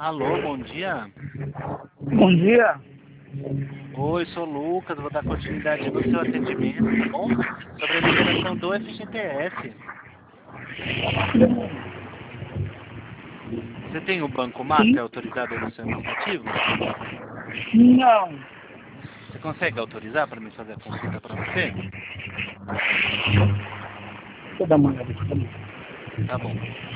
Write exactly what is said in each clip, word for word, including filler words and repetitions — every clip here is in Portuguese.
Alô, bom dia. Bom dia. Oi, sou o Lucas, vou dar continuidade no seu atendimento, tá bom? Sobre a liberação do F G T S. Você tem o Banco Master Sim. autorizado aí no seu aplicativo? Não. Você consegue autorizar para mim fazer a consulta para você? Deixa eu dar uma olhada aqui também. Tá bom.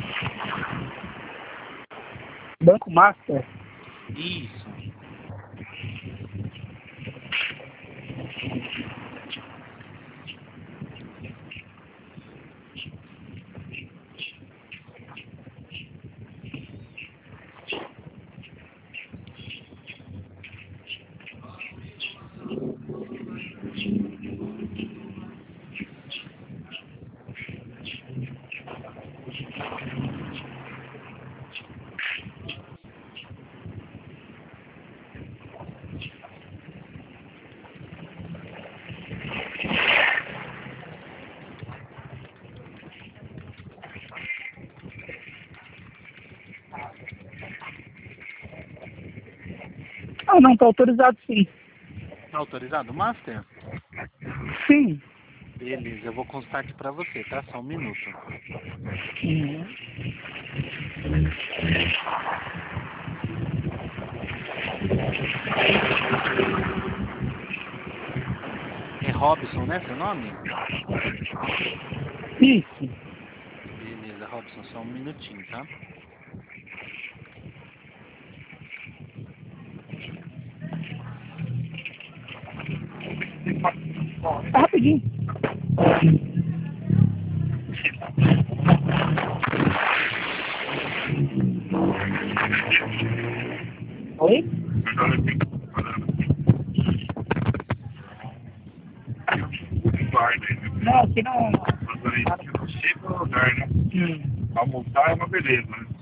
Banco Master? Isso. Ah, não, tá autorizado sim. Tá autorizado o Master? Sim. Beleza, eu vou constar aqui para você, tá? Só um minuto. Uhum. É Robson, né, seu nome? Isso. Beleza, Robson, só um minutinho, tá? Tá rapidinho. Oi? Não, aqui não. Chega no lugar, né? Hum. Almoçar é uma beleza, né?